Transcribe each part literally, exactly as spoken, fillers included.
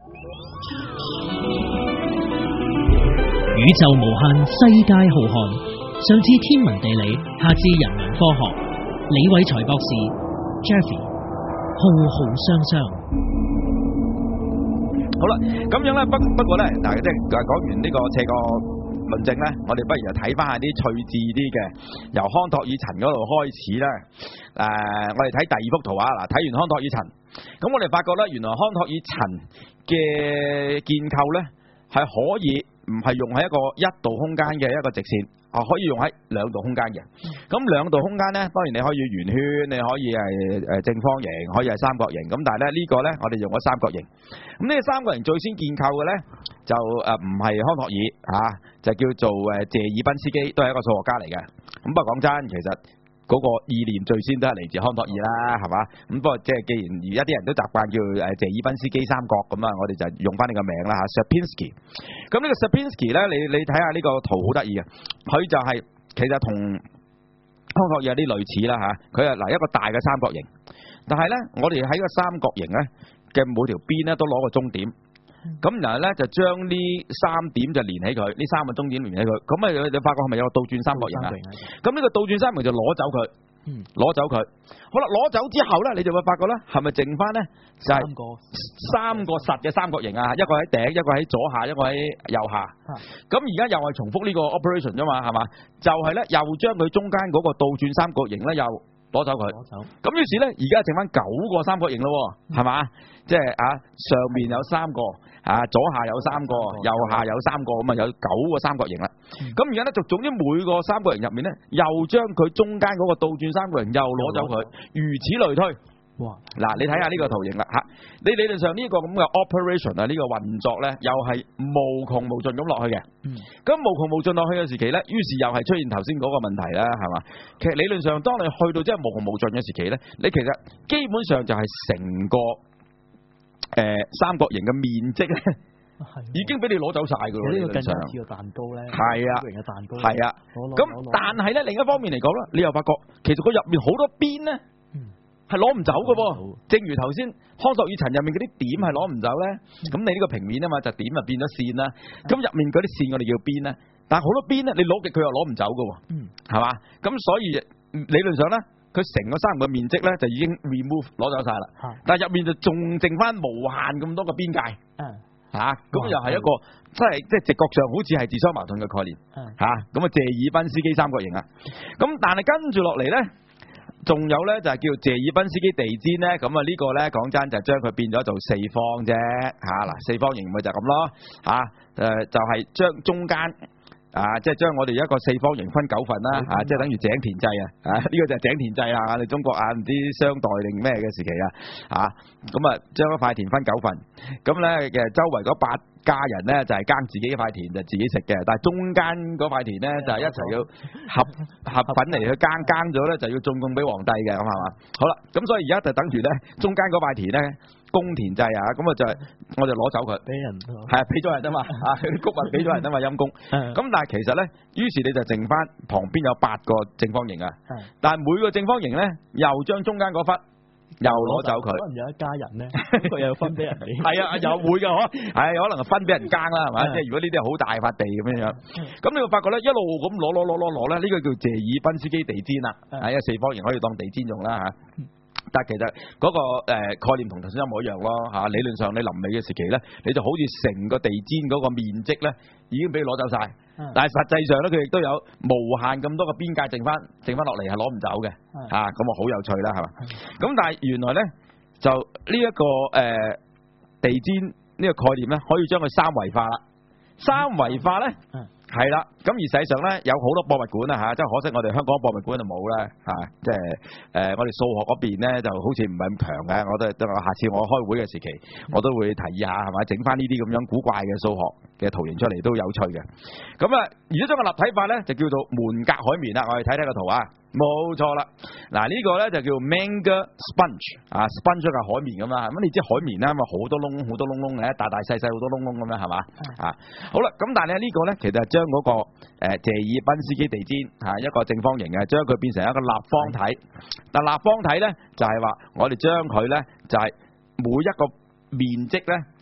宇宙無限，世界浩瀚。上至天文地理，下至人文科學。李偉才博士 Jeffy 浩浩湯湯。 好啦，咁樣咧，不不過咧，嗱，即係講完呢個斜角論證咧，我哋不如就睇翻下啲趣致啲嘅，由康托爾塵嗰度開始啦。誒、呃，我哋睇第二幅圖畫，嗱，睇完康托爾塵，咁我哋發覺咧，原來康托爾塵嘅建構咧係可以唔係用喺一個一度空間嘅一個直線，啊，可以用喺兩度空間嘅。咁兩度空間咧，當然你可以圓圈，你可以係誒正方形，可以係三角形。咁但係咧呢個咧，我哋用咗三角形。咁呢個三角形最先建構嘅咧，就誒唔係康托爾啊，就叫做誒謝爾賓斯基，都係一個數學家嚟嘅。咁不過講真，其實嗰個意念最先都係嚟自康托爾啦，係嘛？咁不過即係既然而家啲人都習慣叫誒謝爾賓斯基三角咁啊，我哋就用翻呢個名啦嚇 Sierpinski。咁呢個 Sierpinski 咧，你你睇下呢個圖好得意嘅，佢就係、是、其實同康托爾有啲類似啦嚇。佢係嗱一個大嘅三角形，但係咧我哋喺個三角形咧嘅每條邊咧都攞個終點。咁然後咧就將呢三點就連起佢，呢三個終點連起佢，咁啊你發覺係咪有個倒轉三角形啊？咁呢個倒轉三角形就攞走佢，攞、嗯、走佢。好啦，攞走之後咧，你就會發覺咧，係咪剩翻咧就係、是、三個三個實嘅三角形啊？一個喺頂，一個喺左下，一個喺右下。咁而家又係重複呢個 operation 啫嘛，係嘛？就係、是、咧又將佢中間嗰個倒轉三角形咧又攞走佢。攞走。咁於是咧而家剩翻九個三角形咯，係嘛？即係啊上面有三個。啊，左下有三個，右下有三個，咁啊有九個三角形啦。咁而家咧就總之每個三角形入面咧，又將佢中間嗰個倒轉三角形又攞走佢，如此類推。哇！嗱，你睇下呢個圖形啦嚇，你理論上呢個咁嘅 operation 啊，呢個運作咧，又係無窮無盡咁落去嘅。咁、嗯、無窮無盡落去嘅時期咧，於是又係出現頭先嗰個問題啦，係嘛？其實理論上，當你去到即係無窮無盡嘅時期咧，你其實基本上就係成個。誒、呃，三角形嘅面積咧，已經俾你攞走晒噶咯。呢個更加似個蛋糕咧，係啊，型嘅蛋糕，係啊。咁但係咧，另一方面嚟講咧，你又發覺其實佢入面好多邊咧，係攞唔走噶噃。正如頭先康托爾塵入面嗰啲點係攞唔走咧，咁、嗯、你呢個平面啊嘛，就點就變咗線啦。咁、嗯、入面嗰啲線我哋叫邊咧，但係好多邊咧，你攞極佢又攞唔走噶，係、嗯、嘛？咁所以理論上咧。佢成個三個面積咧就已經 remove 攞走晒啦，但係入面就仲剩翻無限咁多個邊界，嚇咁又係一個即係即係直覺上好似係自相矛盾嘅概念，嚇咁啊謝爾賓斯基三角形啊，咁但係跟住落嚟咧，仲有咧就係叫謝爾賓斯基地氈咧，咁啊呢個咧講真就將佢變咗做四方啫，嚇嗱四方形咪就咁咯，嚇誒就係將中間。啊，即係將我哋一個四方形分九份啦，啊，即係等於井田制啊，啊，呢、這個就係井田制啊，我哋中國啊唔知商代定咩嘅時期啊，啊，咁啊將一塊田分九份，咁咧嘅周圍嗰八家人咧就係耕自己一塊田就自己食嘅，但係中間嗰塊田咧就係一齊要合合品嚟去耕，耕咗咧就要進貢俾皇帝嘅，咁係嘛？好啦，咁所以而家就等於咧中間嗰塊田咧。公田制啊，咁啊就係我就攞走佢，俾人係啊，俾咗人啊嘛，啊啲谷物俾咗人啊嘛，陰公。咁但係其實咧，於是你就剩翻旁邊有八個正方形啊，但係每個正方形咧又將中間嗰忽又攞走佢。可能有一家人咧，佢又要分俾人哋。係啊，又會㗎，可係可能分俾人耕啦，係咪？即係如果呢啲係好大塊地咁樣樣，咁你會發覺咧一路咁攞攞攞攞攞咧，呢個叫謝爾賓斯基地氈啦，係啊，四方形可以當地氈用啦嚇。但係其實嗰個誒概念同頭先一模一樣咯嚇，理論上你臨尾嘅時期咧，你就好似成個地氈嗰個面積咧已經俾你攞走晒，但係實際上咧佢亦都有無限咁多個邊界剩翻剩翻落嚟係攞唔走嘅嚇，咁啊好有趣啦係嘛？咁但係原來咧就呢一個誒地氈呢個概念咧可以將佢三維化啦，三維化咧。係啦，咁而實際上咧有好多博物館啊嚇，即係可惜我哋香港博物館就冇啦嚇，即係誒我哋數學嗰邊咧就好似唔係咁強嘅，我都都下次我開會嘅時期，我都會提議下係咪整翻呢啲咁樣古怪嘅數學嘅圖形出嚟都有趣嘅。咁啊，而家將個立體化咧就叫做門格海綿啦，我哋睇睇個圖啊。冇錯啦，嗱、這、呢個咧就叫 Menger sponge 啊 ，sponge 係海綿咁啦，咁你知海綿啦，咁啊好多窿好多窿窿嘅，大大細細好多窿窿咁樣係嘛啊？好啦，咁但係呢個咧其實係將嗰個誒謝爾賓斯基地氈嚇一個正方形嘅，將佢變成一個立方體。但立方體咧就係話我哋將佢咧就係每一個面積咧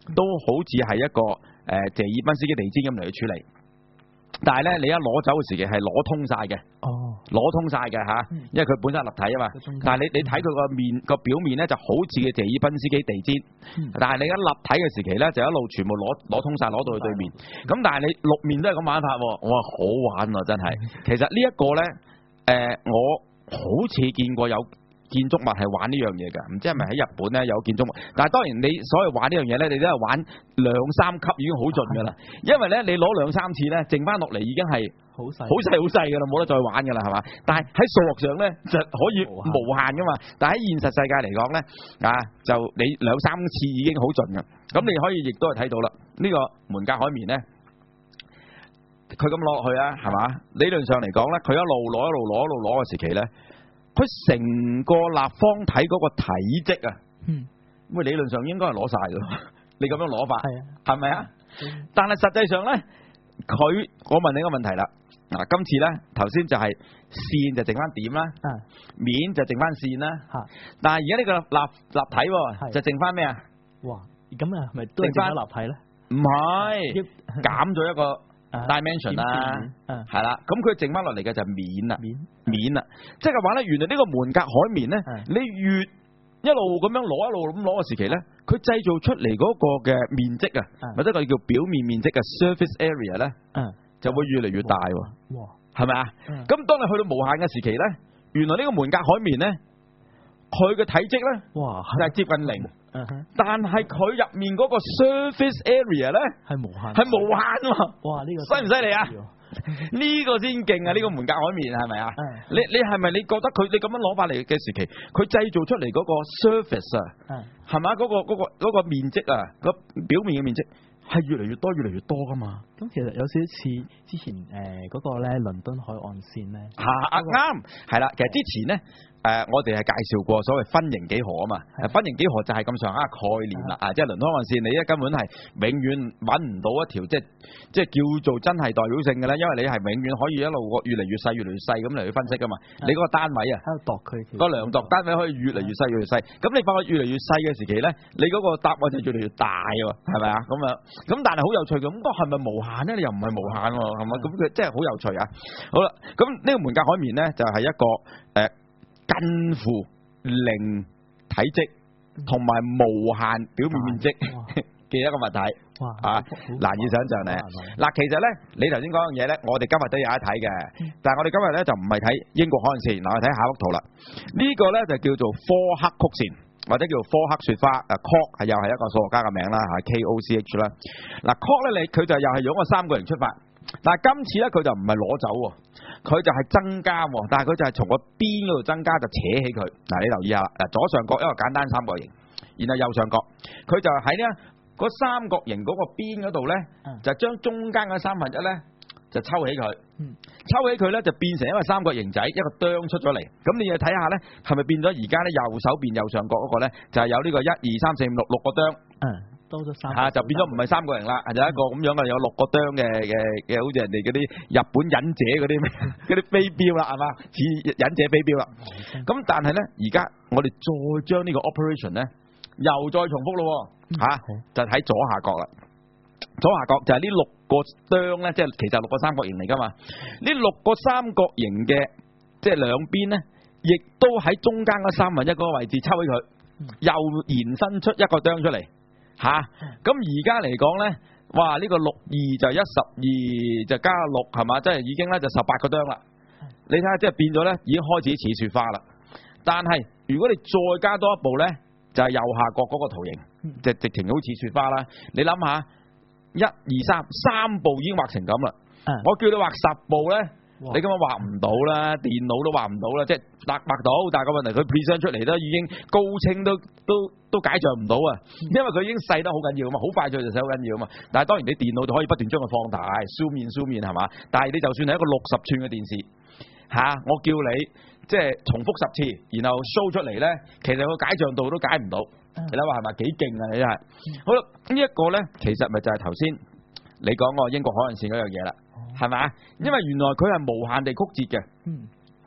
都好似係一個誒、呃、謝爾賓斯基地氈咁嚟去處理。但係咧，你一攞走嘅時期係攞通晒嘅， 哦， 攞通晒嘅嚇，因為佢本身係立體啊嘛。但係你你睇佢個面個表面咧就好似嘅謝爾賓斯基地氈，嗯、但係你一立體嘅時期咧就一路全部攞攞通晒，攞到去對面。咁、嗯、但係你六面都係咁玩法喎，我話好玩喎真係。其實呢一個咧，誒、呃、我好似見過有建築物係玩呢樣嘢㗎，唔知係咪喺日本咧有建築物？但係當然你所謂玩呢樣嘢咧，你都係玩兩三級已經好盡㗎啦。因為咧你攞兩三次咧，剩翻落嚟已經係好細好細好細㗎啦，冇得再玩㗎啦，係嘛？但係喺數學上咧就可以無限㗎嘛。但係喺現實世界嚟講咧，啊就你兩三次已經好盡㗎。咁你可以亦都係睇到啦，呢、呢個門格海綿咧，佢咁攞落去啊，係嘛？理論上嚟講咧，佢一路攞一路攞一路攞嘅時期咧。佢成個立方體嗰個體積啊，嗯，咁理論上應該係攞晒㗎咯。你咁樣攞法，係啊，係咪啊？但係實際上咧，佢我問你個問題啦。嗱，今次咧頭先就係線就剩翻點啦，啊，面就剩翻線啦，嚇。但係而家呢個立立體喎，就剩翻咩啊？哇！咁啊，係咪都係剩翻立體咧？唔係，減咗一個。dimension 啦，係啦，咁佢剩翻落嚟嘅就係面啦，面面啦，即係話咧，原來呢個門格海綿咧，你越一路咁樣攞一路咁攞嘅時期咧，佢製造出嚟嗰個嘅面積啊，或者個叫表面面積嘅 surface area 咧，就會越嚟越大喎，哇，係咪啊？咁當你去到無限嘅時期咧，原來呢個門格海綿咧，佢嘅體積咧，哇，就係接近零。但係佢入面嗰個 surface area 咧係無限，係無限喎！哇，呢、這個犀唔犀利啊？呢個先勁啊！呢、這個門格海綿係咪啊？你你係咪你覺得佢你咁樣攞翻嚟嘅時期，佢製造出嚟嗰個 surface 啊，係咪嗰個嗰、那個嗰、那個面積啊，個表面嘅面積係越嚟越多，越嚟越多噶嘛？ 咁其實有少少似之前誒嗰、呃那個咧倫敦海岸線咧， 嚇啱係啦。其實之前咧。誒、呃，我哋係介紹過所謂分形幾何啊嘛，分形幾何就係咁上下概念啦，啊，即係倫敦海岸線，你咧根本係永遠揾唔到一條即係即係叫做真係代表性嘅咧，因為你係永遠可以一路越嚟越細越嚟越細咁嚟去分析噶嘛，你嗰個單位啊，喺度度佢個量度單位可以越嚟越細越嚟越細，咁你發覺越嚟越細嘅時期咧，你嗰個答案就越嚟越大喎，係咪啊？咁樣咁但係好有趣嘅，咁個係咪無限咧？你又唔係無限喎，係咪？咁佢真係好有趣啊！好啦，咁呢個門格海綿咧就係一個誒。呃近乎零體積同埋無限表面面積嘅一個物體，啊，難以想像咧。嗱，其實咧，你頭先講樣嘢咧，我哋今日都有得睇嘅，但係我哋今日咧就唔係睇英國海岸線，嗱，我哋睇下一幅圖啦。呢個咧就叫做科克曲線，或者叫做科克雪花，誒 ，Cork 係又係一個數學家嘅名啦，嚇 ，K O C H 啦。嗱 ，Cork 咧你佢就又係用個三角形出發。但係今次咧佢就唔係攞走喎，佢就係增加喎，但係佢就係從個邊嗰度增加就扯起佢。嗱，你留意下啦，嗱，左上角一個簡單三角形，然後右上角佢就喺呢個三角形嗰個邊嗰度咧，就將中間嗰三分一咧就抽起佢，抽起佢咧就變成一個三角形仔，一個釘出咗嚟。咁你要睇下咧，係咪變咗而家咧右手邊右上角嗰個咧就係有呢個一二三四五六六個釘。嗯。多咗三嚇就變咗唔係三個人啦，就一個咁樣嘅有六個釘嘅嘅嘅，好似人哋嗰啲日本忍者嗰啲嗰啲飛鏢啦，係嘛？似忍者飛鏢啦。咁但係咧，而家我哋再將呢個 operation 咧，又再重複咯嚇，就喺左下角啦。左下角就係呢六個釘咧，即係其實六個三角形嚟㗎嘛。呢六個三角形嘅即係兩邊咧，亦都喺中間嗰三分一嗰個位置抽起佢，又延伸出一個釘出嚟。吓，咁而家嚟講咧，哇！呢、這個六二就一十二就加六係嘛，即係已經咧就十八個釘啦。你睇下，即係變咗咧，已經開始似雪花啦。但係如果你再加多一步咧，就係、是、右下角嗰個圖形，就直情好似雪花啦。你諗下，一二三三步已經畫成咁啦。我叫你畫十步咧。你根本畫唔到啦，電腦都畫唔到啦，即係畫畫到，但係個問題佢 present 出嚟都已經高清都都都解像唔到啊，因為佢已經細得好緊要啊嘛，好快脆就細好緊要啊嘛。但係當然你電腦就可以不斷將佢放大 zoom in zoom in 係嘛，但係你就算係一個六十寸嘅電視嚇、啊，我叫你即係重複十次，然後 show 出嚟咧，其實個解像度都解唔到。你諗下係咪幾勁啊？你真係好啦，這個、呢一個咧其實咪就係頭先你講個英國海岸線嗰樣嘢啦。係咪？因為原來佢係無限地曲折嘅，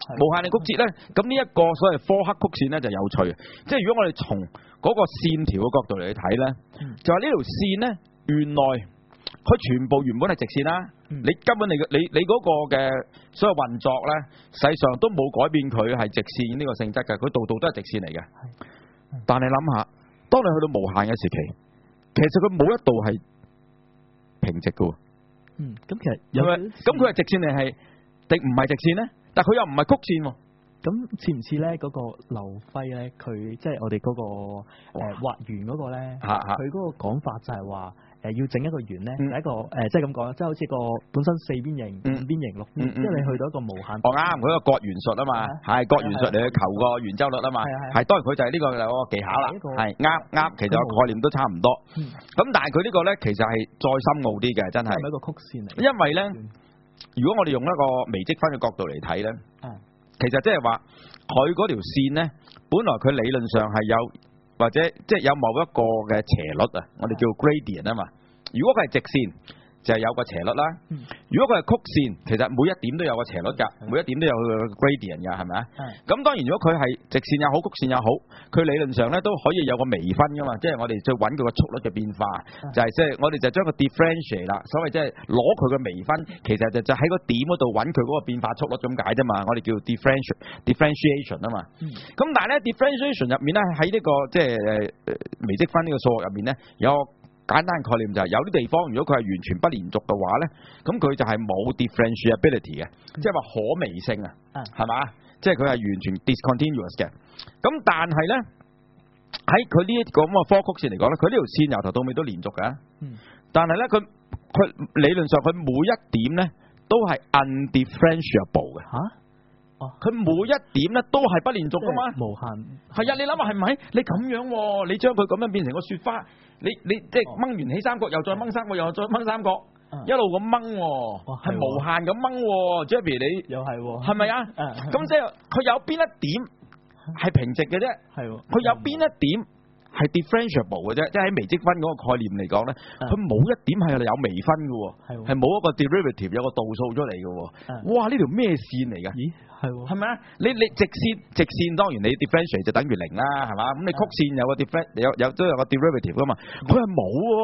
無限定曲折咧，咁呢一個所謂科克曲線咧就有趣嘅，即係如果我哋從嗰個線條嘅角度嚟睇咧，嗯、就話呢條線咧原來佢全部原本係直線啦，嗯、你根本你你你嗰個嘅所有運作咧，實際上都冇改變佢係直線呢個性質嘅，佢度度都係直線嚟嘅。嗯、但係諗下，當你去到無限嘅時期，其實佢冇一度係平直嘅。 嗯，咁其實有咁佢係直線定係定唔係直線咧？但佢又唔係曲線喎。 咁似唔似咧嗰個劉輝咧？佢即係我哋嗰、那個誒畫圓嗰個咧，佢嗰、啊、個講法就係話誒要整一個圓咧，嗯、一個誒、呃、即係咁講，即係好似個本身四邊形、嗯、五邊形、六邊，即係、嗯嗯、你去到一個無限。我啱，佢個角圓術啊嘛，係角圓術嚟去求個圓周率啊嘛，係當然佢就係呢個有個技巧啦，係啱啱，其實個概念都差唔多。咁、嗯、但係佢呢個咧其實係再深奧啲嘅，真係。係咪一個曲線嚟？因為咧，如果我哋用一個微積分嘅角度嚟睇咧。嗯其實即係話佢嗰條線咧，本來佢理論上係有或者即係有某一個嘅斜率啊，我哋叫 gradient 啊嘛。如果佢係直線，就係有個斜率啦。嗯、如果佢係曲線，其實每一點都有個斜率㗎，嗯、每一點都有個 gradient 㗎，係咪啊？咁、嗯、當然如果佢係直線又好，曲線又好，佢理論上咧都可以有個微分㗎嘛，即係我哋再揾佢個速率嘅變化，嗯、就係即係我哋就將個 differentiate 啦，所謂即係攞佢嘅微分，其實就就喺個點嗰度揾佢嗰個變化速率咁解啫嘛，我哋叫 differentiate differentiation 啊嘛。咁、嗯、但係咧 differentiation 入面咧喺呢、這個即係誒微積分呢個數學入面咧有簡單概念就係有啲地方，如果佢係完全不連續嘅話咧，咁佢就係冇 differentiability 嘅，即係話可微性啊，係嘛、嗯？即係佢係完全 discontinuous 嘅。咁但係咧喺佢呢一個咁嘅科曲線嚟講咧，佢呢條線由頭到尾都連續嘅。嗯、但係咧佢佢理論上佢每一點咧都係 undifferentiable 嘅。嚇？哦，佢每一點咧都係不連續噶嘛？無限。係啊，你諗下係咪？你咁樣、啊，你將佢咁樣變成個雪花。你你即係掹完起三角，又再掹三角，又再掹三角，嗯、一路咁掹，係、哦、無限咁掹。Jeffrey 你又係，係咪啊？咁即係佢有邊一點係平直嘅啫？係，佢有邊一點係 differentiable 嘅啫？即係喺微積分嗰個概念嚟講咧，佢冇、嗯、一點係有微分嘅，係冇、嗯、一個 derivative 有個度數出嚟嘅。嗯、哇！呢條咩線嚟㗎？咦？係喎，係咪啊？你你直線直線當然你 differentiate 就等於零啦，係嘛？咁你曲線有個 different 有有都有個 derivative 噶嘛？佢係冇喎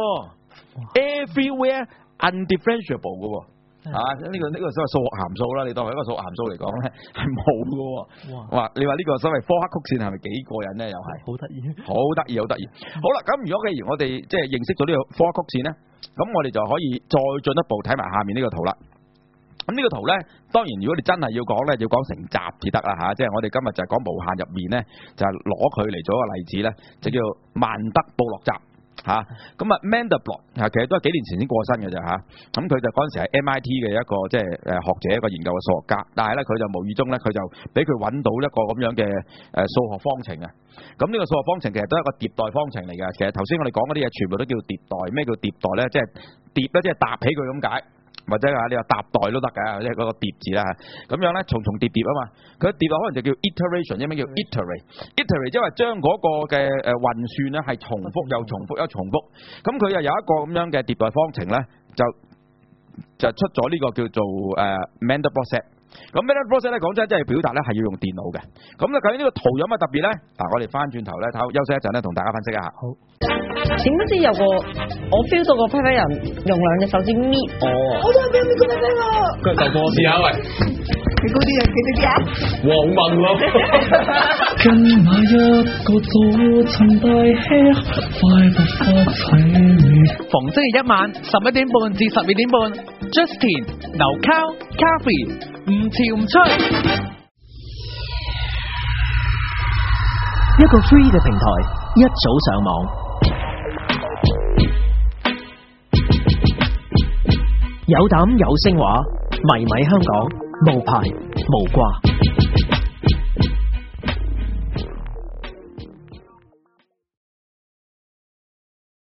，everywhere undifferentiable 嘅喎，啊呢個呢個所謂數學函數啦，你當係一個數學函數嚟講咧係冇嘅喎。哇！你話呢個所謂科克曲線係咪幾過癮咧？又係好得意，好得意，好得意。好啦，咁如果既然我哋即係認識咗呢個科克曲線咧，咁我哋就可以再進一步睇埋下面呢個圖啦。咁呢個圖咧，當然如果你真係要講咧，要講成集至得啦嚇，即係我哋今日就係講無限入面咧，就係攞佢嚟做一個例子咧，就叫曼德布洛集嚇。咁啊 Mandelbrot 其實都係幾年前先過身嘅啫嚇。咁佢就嗰陣時係 M I T 嘅一個即係誒學者一個研究嘅數學家，但係咧佢就無意中咧佢就俾佢揾到一個咁樣嘅誒數學方程啊。咁呢個數學方程其實都係一個疊代方程嚟嘅。其實頭先我哋講嗰啲嘢全部都叫疊代。咩叫疊代咧？即係疊咧，即係搭起佢咁解。或者啊，你話搭代都得嘅，即係嗰個疊字啦。咁樣咧，重重疊疊啊嘛。佢疊落可能就叫 iteration，因為咩叫 iterate？iterate 即係話將嗰個嘅誒運算咧係重複又重複又重複。咁佢又有一個咁樣嘅疊代方程咧，就就出咗呢個叫做誒 Mandelbrot set。咁 Mandelbrot set 咧講真，真係表達咧係要用電腦嘅。咁咧究竟呢個圖有乜特別咧？嗱，我哋翻轉頭咧，睇休息一陣咧，同大家分析一下。好。 點不知有個我 feel 到個批批人用兩隻手指搣我，我都係俾搣佢哋聽啊！ 佢就過試下喂， 你高啲啊，幾啲啲啊？ 黃文咯。跟那一個早晨大吃，快活發齊面。逢星期一晚十一點半至十二點半 ，Justin、劉溝、Cathy 唔潮唔出。 一個 free 嘅平台，一早上網。有膽有聲話，迷迷香港，無牌無掛。